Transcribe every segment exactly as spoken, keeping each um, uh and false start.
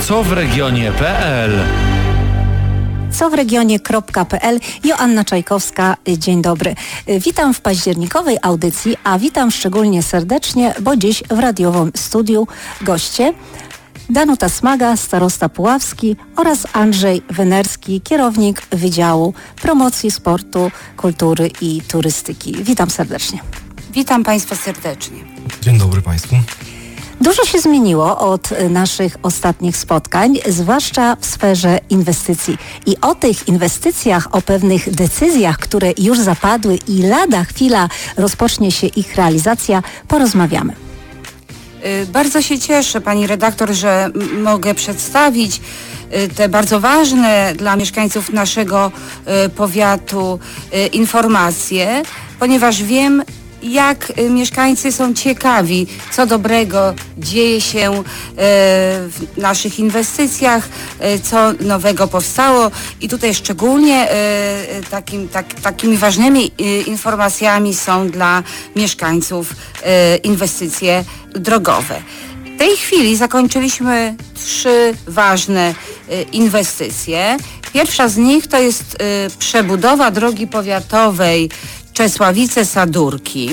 co w regionie kropka pe el. co w regionie kropka pe el. Joanna Czajkowska, dzień dobry. Witam w październikowej audycji, a witam szczególnie serdecznie, bo dziś w radiowym studiu goście Danuta Smaga, starosta puławski, oraz Andrzej Wynerski, kierownik Wydziału Promocji Sportu, Kultury i Turystyki. Witam serdecznie. Witam Państwa serdecznie. Dzień dobry Państwu. Dużo się zmieniło od naszych ostatnich spotkań, zwłaszcza w sferze inwestycji. I o tych inwestycjach, o pewnych decyzjach, które już zapadły i lada chwila rozpocznie się ich realizacja, porozmawiamy. Bardzo się cieszę, pani redaktor, że m- mogę przedstawić y, te bardzo ważne dla mieszkańców naszego y, powiatu y, informacje, ponieważ wiem, jak y, mieszkańcy są ciekawi, co dobrego dzieje się y, w naszych inwestycjach, y, co nowego powstało i tutaj szczególnie y, takim, tak, takimi ważnymi y, informacjami są dla mieszkańców y, inwestycje drogowe. W tej chwili zakończyliśmy trzy ważne y, inwestycje. Pierwsza z nich to jest y, przebudowa drogi powiatowej Czesławice-Sadurki.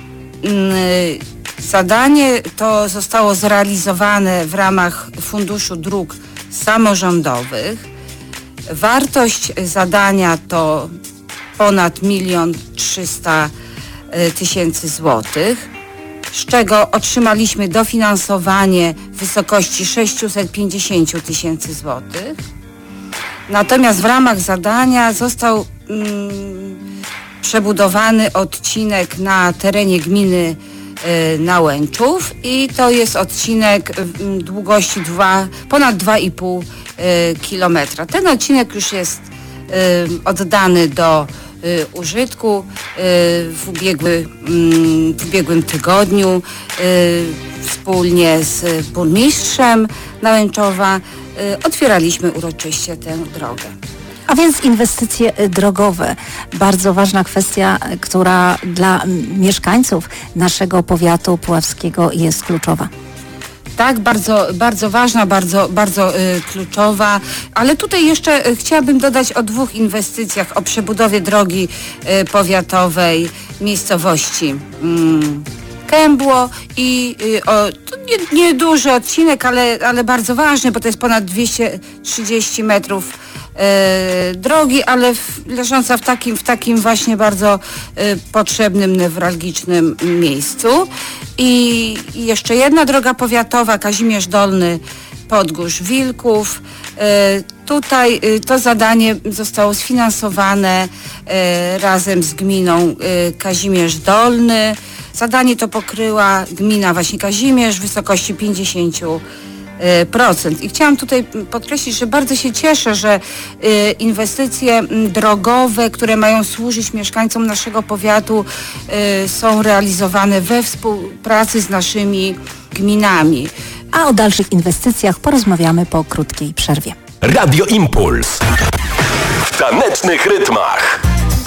Y, zadanie to zostało zrealizowane w ramach Funduszu Dróg Samorządowych. Wartość zadania to ponad milion trzysta tysięcy złotych, z czego otrzymaliśmy dofinansowanie w wysokości sześćset pięćdziesiąt tysięcy złotych. Natomiast w ramach zadania został mm, przebudowany odcinek na terenie gminy y, Nałęczów i to jest odcinek y, długości dwa, ponad dwa i pół y, kilometra. Ten odcinek już jest y, oddany do y, użytku y, w, ubiegły, y, w ubiegłym tygodniu y, wspólnie z burmistrzem Nałęczowa y, otwieraliśmy uroczyście tę drogę. A więc inwestycje drogowe, bardzo ważna kwestia, która dla mieszkańców naszego powiatu puławskiego jest kluczowa. Tak, bardzo, bardzo ważna, bardzo, bardzo y, kluczowa, ale tutaj jeszcze y, chciałabym dodać o dwóch inwestycjach, o przebudowie drogi y, powiatowej miejscowości y, Kębło i y, o, to nie, nie duży odcinek, ale, ale bardzo ważny, bo to jest ponad dwieście trzydzieści metrów y, drogi, ale w, leżąca w takim, w takim właśnie bardzo y, potrzebnym, newralgicznym miejscu. I, I jeszcze jedna droga powiatowa, Kazimierz Dolny, Podgórz Wilków. Y, tutaj y, to zadanie zostało sfinansowane y, razem z gminą y, Kazimierz Dolny. Zadanie to pokryła gmina właśnie Kazimierz w wysokości pięćdziesiąt procent. I chciałam tutaj podkreślić, że bardzo się cieszę, że y, inwestycje drogowe, które mają służyć mieszkańcom naszego powiatu, y, są realizowane we współpracy z naszymi gminami. A o dalszych inwestycjach porozmawiamy po krótkiej przerwie. Radio Impuls w tanecznych rytmach.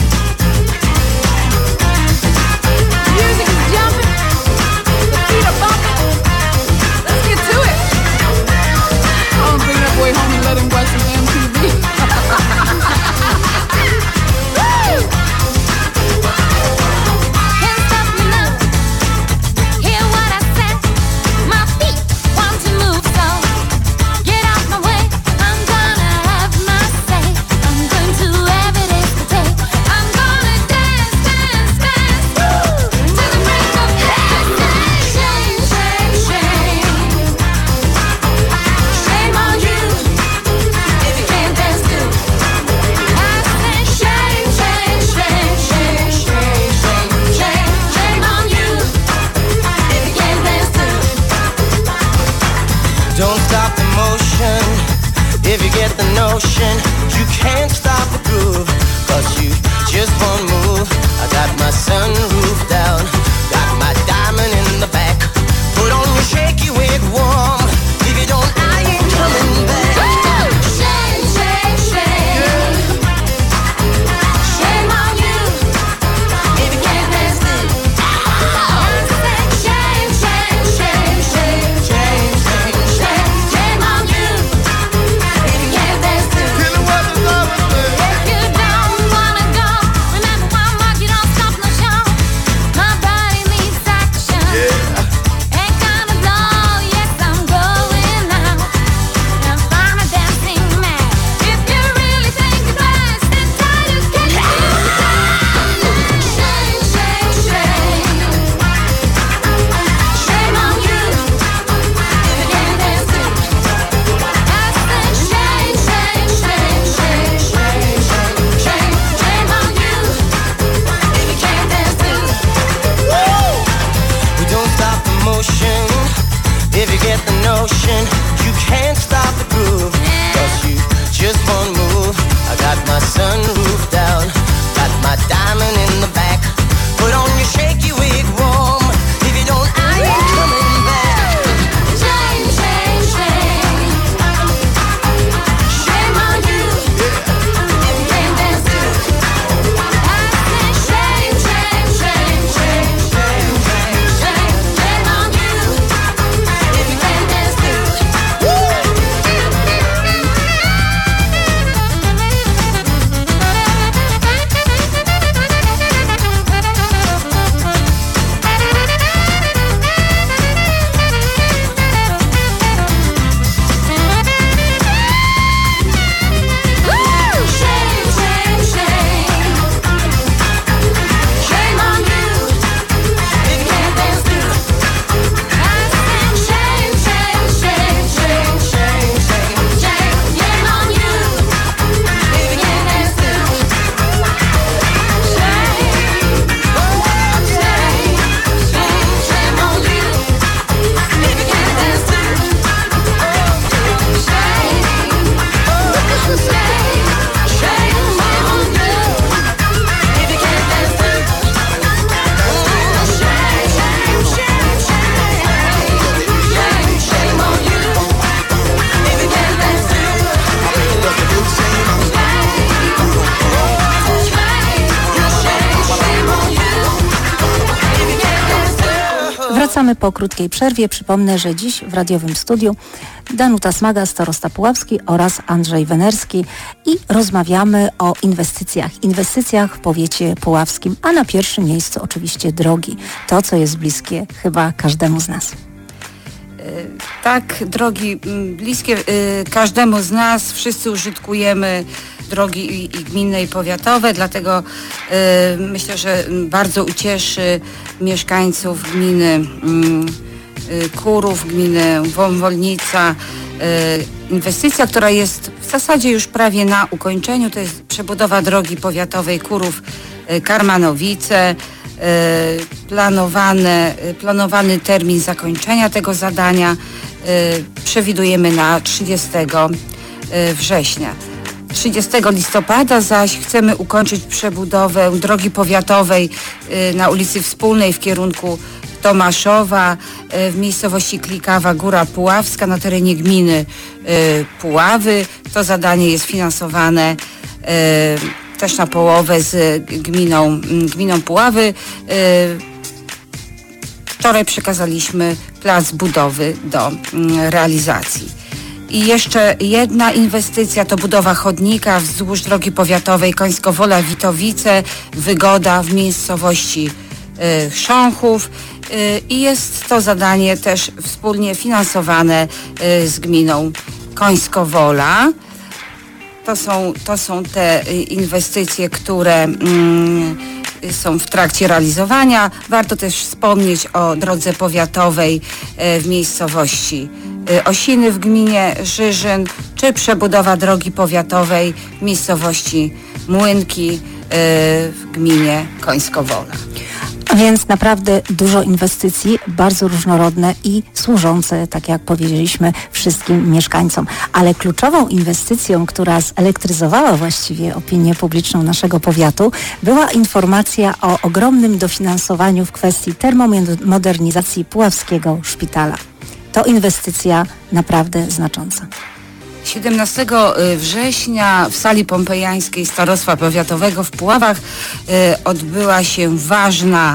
Boy home and let him watch some M T V. If you get the notion, you can't stop the groove, cause you just won't move. I got my sunroof down, got my diamond in the back. Put on your shaky wig warm, if you don't, I ain't coming back. Shame, shame, shame. Shame on you, if you can't dance it. Shame, shame, shame, shame, shame, shame, shame, shame on you. Wracamy po krótkiej przerwie. Przypomnę, że dziś w radiowym studiu Danuta Smaga, starosta Puławski oraz Andrzej Wenerski i rozmawiamy o inwestycjach. Inwestycjach w powiecie puławskim, a na pierwszym miejscu oczywiście drogi. To, co jest bliskie chyba każdemu z nas. Tak, drogi bliskie każdemu z nas. Wszyscy użytkujemy drogi i, i gminne i powiatowe, dlatego y, myślę, że bardzo ucieszy mieszkańców gminy y, Kurów, gminy Wąwolnica. Y, inwestycja, która jest w zasadzie już prawie na ukończeniu, to jest przebudowa drogi powiatowej Kurów y, Karmanowice. Y, planowane, y, planowany termin zakończenia tego zadania y, przewidujemy na trzydziestego września. trzydziestego listopada zaś chcemy ukończyć przebudowę drogi powiatowej y, na ulicy Wspólnej w kierunku Tomaszowa y, w miejscowości Klikawa Góra Puławska na terenie gminy y, Puławy. To zadanie jest finansowane y, też na połowę z gminą, gminą Puławy. Y, wczoraj przekazaliśmy plac budowy do y, realizacji. I jeszcze jedna inwestycja to budowa chodnika wzdłuż drogi powiatowej Końsko-Wola-Witowice, Wygoda w miejscowości y, Chrząchów y, i jest to zadanie też wspólnie finansowane y, z gminą Końsko-Wola. To są, to są te y, inwestycje, które y, są w trakcie realizowania. Warto też wspomnieć o drodze powiatowej y, w miejscowości Osiny w gminie Żyżyn, czy przebudowa drogi powiatowej w miejscowości Młynki w gminie Końsko-Wola. A więc naprawdę dużo inwestycji, bardzo różnorodne i służące, tak jak powiedzieliśmy, wszystkim mieszkańcom. Ale kluczową inwestycją, która zelektryzowała właściwie opinię publiczną naszego powiatu, była informacja o ogromnym dofinansowaniu w kwestii termomodernizacji Puławskiego Szpitala. To inwestycja naprawdę znacząca. siedemnastego września w sali pompejańskiej Starostwa Powiatowego w Puławach y, odbyła się ważna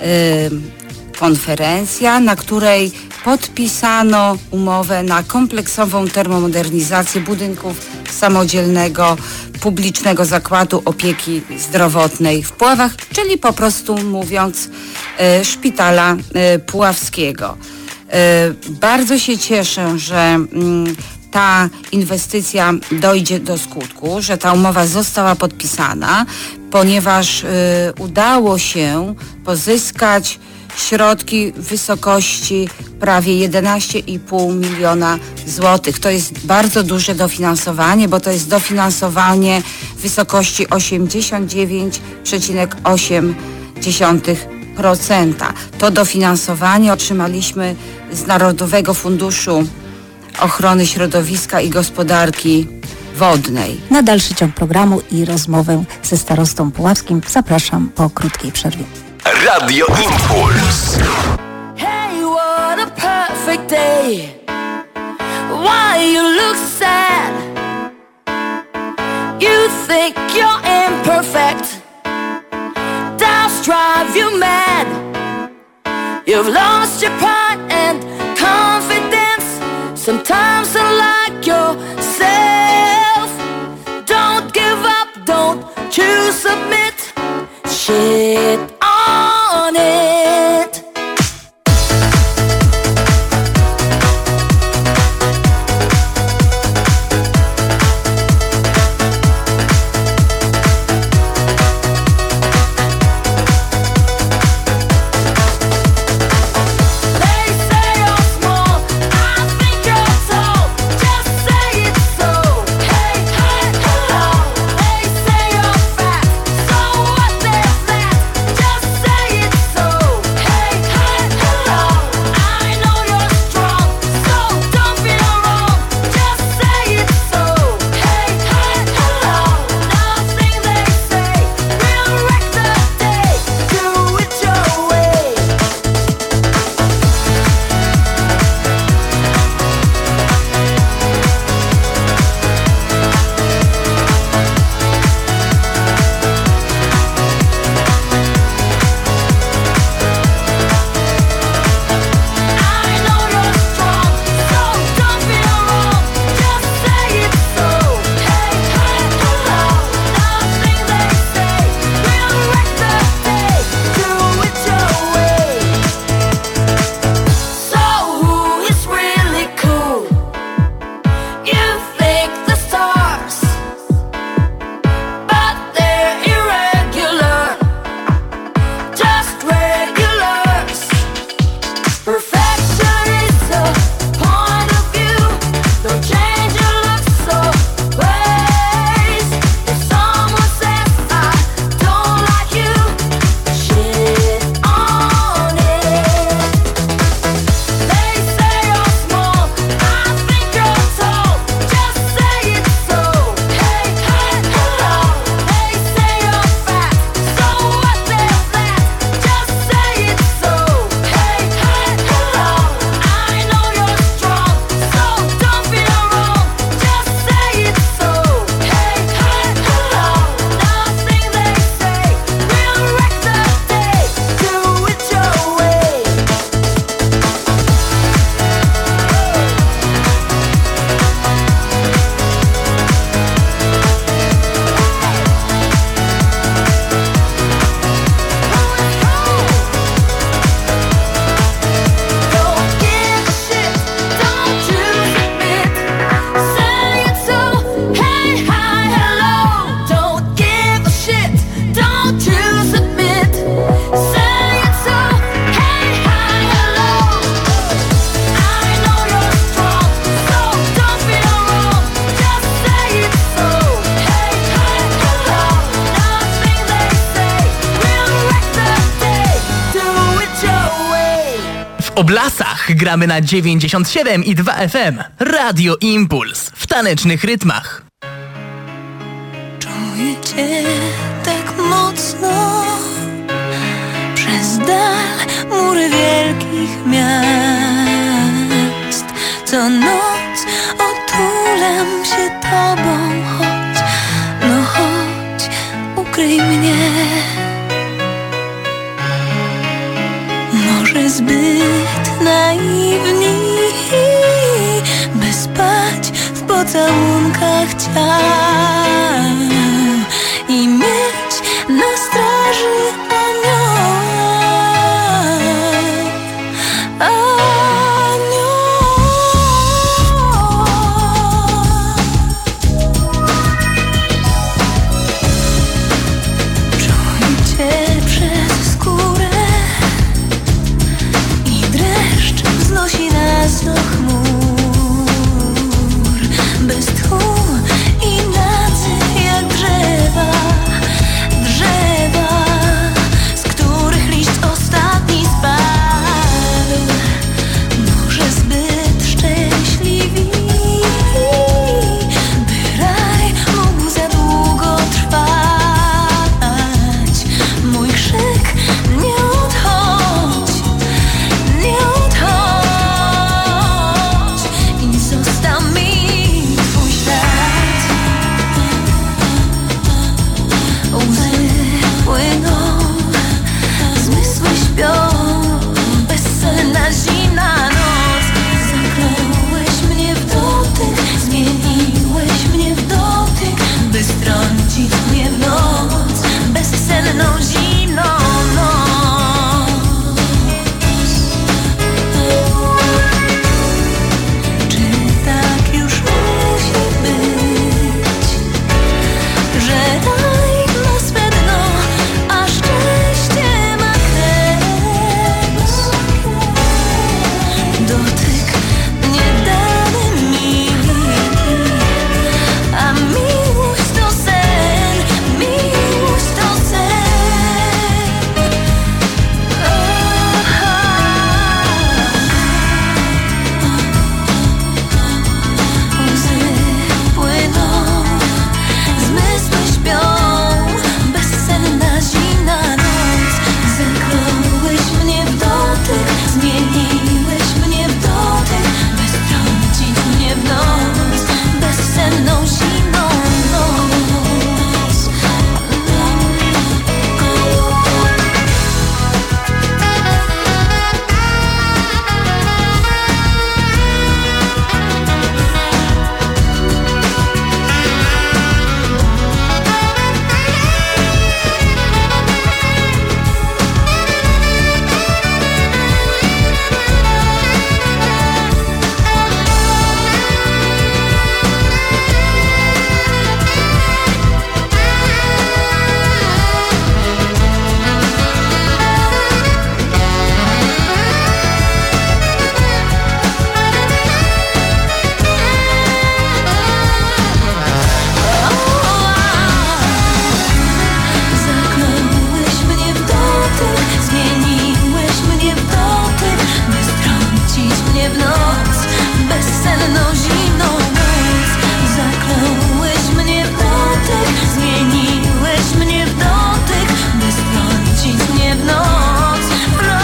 y, konferencja, na której podpisano umowę na kompleksową termomodernizację budynków samodzielnego publicznego zakładu opieki zdrowotnej w Puławach, czyli po prostu mówiąc y, Szpitala y, Puławskiego. Bardzo się cieszę, że ta inwestycja dojdzie do skutku, że ta umowa została podpisana, ponieważ udało się pozyskać środki w wysokości prawie jedenaście i pół miliona złotych. To jest bardzo duże dofinansowanie, bo to jest dofinansowanie w wysokości osiemdziesiąt dziewięć przecinek osiem procent. To dofinansowanie otrzymaliśmy z Narodowego Funduszu Ochrony Środowiska i Gospodarki Wodnej. Na dalszy ciąg programu i rozmowę ze starostą puławskim zapraszam po krótkiej przerwie. Radio Impuls. Hey, what a perfect day. Why you look sad? You think you're imperfect. Doubts drive you mad. You've lost your pride and confidence. Sometimes unlike yourself. Don't give up, don't you submit. Shit on it. Oblasach gramy na dziewięćdziesiąt siedem i dwa F M. Radio Impuls w tanecznych rytmach. Czuję cię tak mocno przez dal mury wielkich miast. Co noc otulam się tobą, chodź, no chodź, ukryj mnie. Może zbyt naiwni, by spać w pocałunkach ciał i mieć na straży anioła. Czuję cię przez skórę i dreszcz wznosi nas do chmur. Bez tchu i nadzy jak drzewa, drzewa, z których liść ostatni spadł. Może zbyt szczęśliwi, by raj mógł za długo trwać. Mój krzyk, nie odchodź, nie odchodź i zostaw mi twój świat. Łzy płyną, zmysły śpią, bezsenna zimna noc. Zakląłeś mnie w dotyk, zmieniłeś mnie w dotyk, by strącić mnie w noc, bezsenną zimną noc. Czy tak już musi być, że raj ma swe dno, a szczęście ma kres? Dotyk niedany mi, a miłość to sen, miłość to sen. Łzy płyną, zmysły śpią, bezsenna zimna noc. Zakląłeś mnie w dotyk, zmieniłeś mnie w dotyk, by strącić mnie w noc, bezsenną zimną noc. Zakląłeś mnie w dotyk, zmieniłeś mnie w dotyk, by strącić mnie w noc, bezsenną zimną noc. Zakląłeś mnie w dotyk, zmieniłeś mnie w dotyk, by strącić mnie w noc, w noc.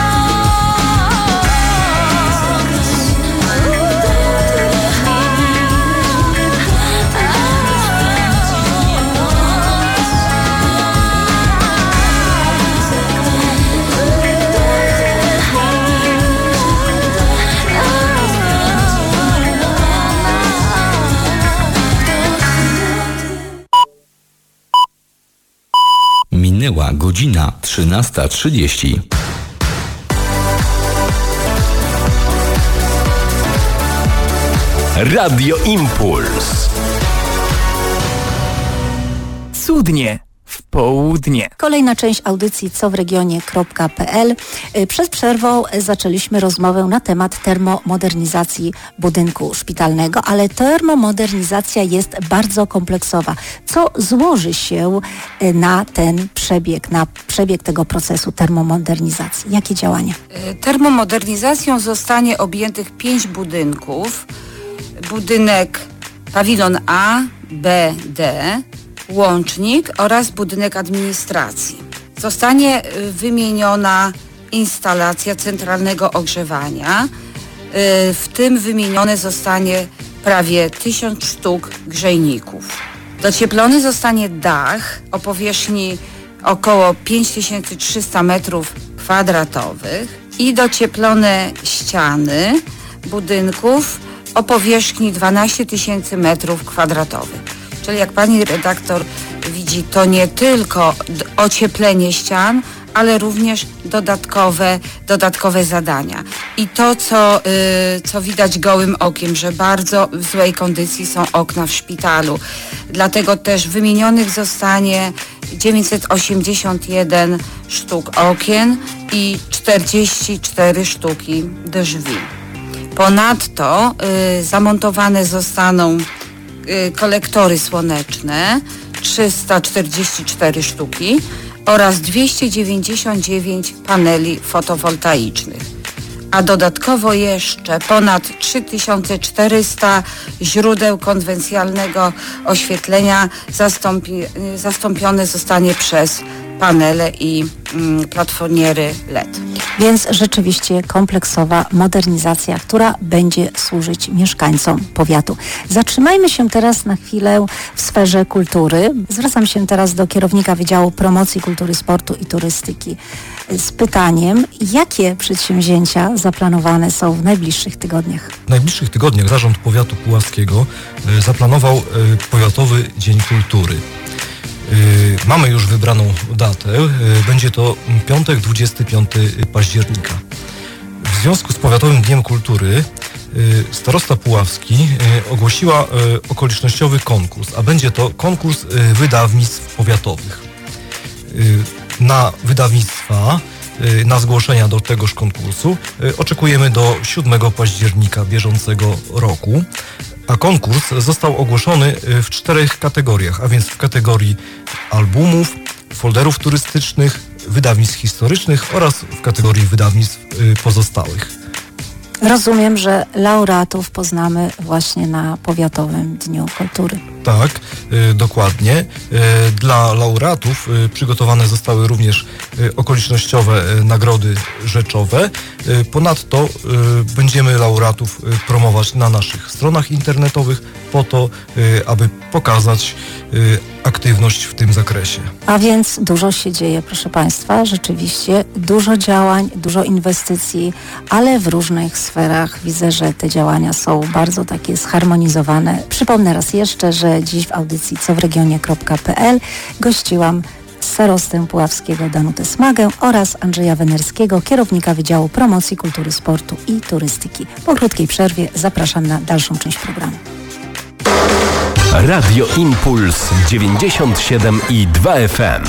Minęła godzina trzynasta trzydzieści. Radio Impuls. Cudnie! w południe. Kolejna część audycji co w regionie kropka pe el. Przed przerwą zaczęliśmy rozmowę na temat termomodernizacji budynku szpitalnego, ale termomodernizacja jest bardzo kompleksowa. Co złoży się na ten przebieg, na przebieg tego procesu termomodernizacji? Jakie działania? Termomodernizacją zostanie objętych pięć budynków. Budynek pawilon A, B, D, łącznik oraz budynek administracji. Zostanie wymieniona instalacja centralnego ogrzewania. W tym wymienione zostanie prawie tysiąc sztuk grzejników. Docieplony zostanie dach o powierzchni około pięć tysięcy trzysta metrów kwadratowych i docieplone ściany budynków o powierzchni dwanaście tysięcy metrów kwadratowych. Czyli jak pani redaktor widzi, to nie tylko ocieplenie ścian, ale również dodatkowe, dodatkowe zadania. I to, co, yy, co widać gołym okiem, że bardzo w złej kondycji są okna w szpitalu. Dlatego też wymienionych zostanie dziewięćset osiemdziesiąt jeden sztuk okien i czterdzieści cztery sztuki drzwi. Ponadto yy, zamontowane zostaną yy, kolektory słoneczne, trzysta czterdzieści cztery sztuki oraz dwieście dziewięćdziesiąt dziewięć paneli fotowoltaicznych. A dodatkowo jeszcze ponad trzy tysiące czterysta źródeł konwencjonalnego oświetlenia zastąpi, zastąpione zostanie przez panele i mm, platformiery L E D. Więc rzeczywiście kompleksowa modernizacja, która będzie służyć mieszkańcom powiatu. Zatrzymajmy się teraz na chwilę w sferze kultury. Zwracam się teraz do kierownika Wydziału Promocji Kultury, Sportu i Turystyki z pytaniem, jakie przedsięwzięcia zaplanowane są w najbliższych tygodniach? W najbliższych tygodniach Zarząd Powiatu Puławskiego y, zaplanował y, Powiatowy Dzień Kultury. Y, mamy już wybraną datę. Y, będzie to piątek, dwudziestego piątego października. W związku z Powiatowym Dniem Kultury y, starosta Puławski y, ogłosiła y, okolicznościowy konkurs, a będzie to konkurs y, wydawnictw powiatowych. Y, na wydawnictwa, y, na zgłoszenia do tegoż konkursu y, oczekujemy do siódmego października bieżącego roku. A konkurs został ogłoszony w czterech kategoriach, a więc w kategorii albumów, folderów turystycznych, wydawnictw historycznych oraz w kategorii wydawnictw pozostałych. Rozumiem, że laureatów poznamy właśnie na Powiatowym Dniu Kultury. Tak, y, dokładnie. Y, dla laureatów y, przygotowane zostały również y, okolicznościowe y, nagrody rzeczowe. Y, ponadto y, będziemy laureatów y, promować na naszych stronach internetowych po to, y, aby pokazać y, aktywność w tym zakresie. A więc dużo się dzieje, proszę Państwa, rzeczywiście dużo działań, dużo inwestycji, ale w różnych sferach widzę, że te działania są bardzo takie zharmonizowane. Przypomnę raz jeszcze, że dziś w audycji co w regionie kropka pe el gościłam starostę Puławskiego Danutę Smagę oraz Andrzeja Wenerskiego, kierownika Wydziału Promocji Kultury, Sportu i Turystyki. Po krótkiej przerwie zapraszam na dalszą część programu. Radio Impuls dziewięćdziesiąt siedem i dwa F M.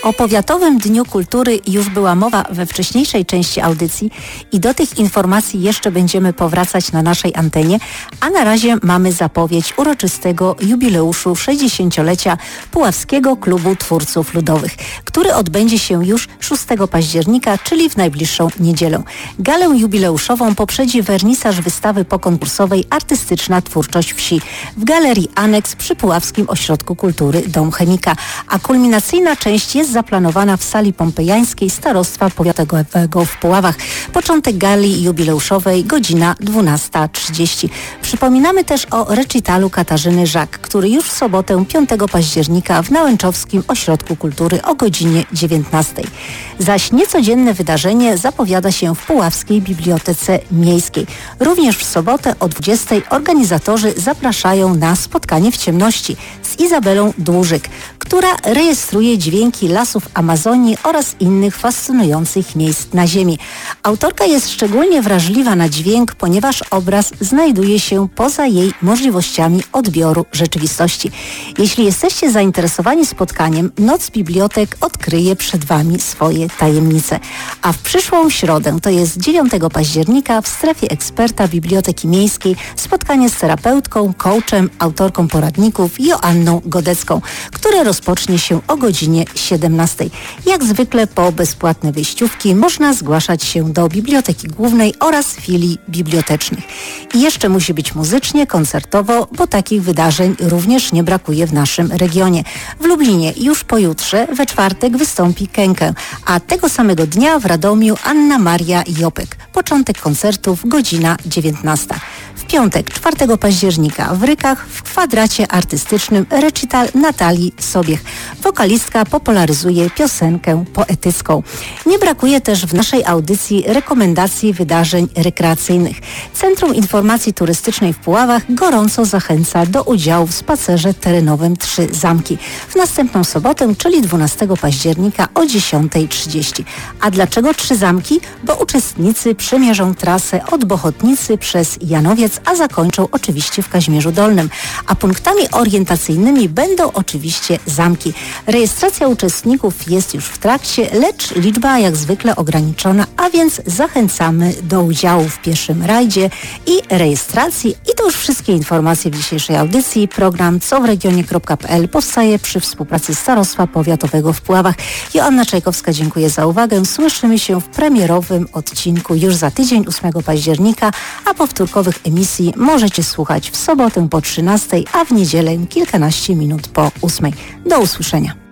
O Powiatowym Dniu Kultury już była mowa we wcześniejszej części audycji i do tych informacji jeszcze będziemy powracać na naszej antenie, a na razie mamy zapowiedź uroczystego jubileuszu sześćdziesięciolecia Puławskiego Klubu Twórców Ludowych, który odbędzie się już szóstego października, czyli w najbliższą niedzielę. Galę jubileuszową poprzedzi wernisaż wystawy pokonkursowej Artystyczna Twórczość Wsi w Galerii Aneks przy Puławskim Ośrodku Kultury Dom Chemika, a kulminacyjna część jest zaplanowana w sali pompejańskiej Starostwa Powiatowego w Puławach. Początek gali jubileuszowej godzina dwunasta trzydzieści. Przypominamy też o recitalu Katarzyny Żak, który już w sobotę piątego października w Nałęczowskim Ośrodku Kultury o godzinie dziewiętnastej. Zaś niecodzienne wydarzenie zapowiada się w Puławskiej Bibliotece Miejskiej. Również w sobotę o dwudziestej organizatorzy zapraszają na spotkanie w ciemności z Izabelą Dłużyk, która rejestruje dźwięki lasów Amazonii oraz innych fascynujących miejsc na Ziemi. Autorka jest szczególnie wrażliwa na dźwięk, ponieważ obraz znajduje się poza jej możliwościami odbioru rzeczywistości. Jeśli jesteście zainteresowani spotkaniem, Noc Bibliotek odkryje przed Wami swoje tajemnice. A w przyszłą środę, to jest dziewiątego października, w strefie eksperta Biblioteki Miejskiej spotkanie z terapeutką, coachem, autorką poradników Joanną Godecką, które rozpocznie się o godzinie siedemnastej. Jak zwykle po bezpłatne wyjściówki można zgłaszać się do Biblioteki Głównej oraz filii bibliotecznych. I jeszcze musi być muzycznie, koncertowo, bo takich wydarzeń również nie brakuje w naszym regionie. W Lublinie już pojutrze, we czwartek, wystąpi Kenkę, a tego samego dnia w Radomiu Anna Maria Jopek. Początek koncertów godzina dziewiętnasta. W piątek, czwartego października w Rykach w kwadracie artystycznym recital Natalii Sobiech. Wokalistka popularyzuje piosenkę poetycką. Nie brakuje też w naszej audycji rekomendacji wydarzeń rekreacyjnych. Centrum Informacji Turystycznej w Puławach gorąco zachęca do udziału w spacerze terenowym Trzy Zamki w następną sobotę, czyli dwunastego października o dziesiąta trzydzieści. A dlaczego Trzy Zamki? Bo uczestnicy przemierzą trasę od Bochotnicy przez Janowiec, a zakończą oczywiście w Kazimierzu Dolnym. A punktami orientacyjnymi będą oczywiście zamki. Rejestracja uczestników jest już w trakcie, lecz liczba jak zwykle ograniczona, a więc zachęcamy do udziału w pierwszym rajdzie i rejestracji. I to już wszystkie informacje w dzisiejszej audycji. Program co w regionie kropka p l powstaje przy współpracy Starostwa Powiatowego w Puławach. Joanna Czajkowska, dziękuję za uwagę. Słyszymy się w premierowym odcinku już za tydzień, ósmego października, a powtórkowych emisji możecie słuchać w sobotę po trzynastej, a w niedzielę kilkanaście minut po ósmej. Do usłyszenia.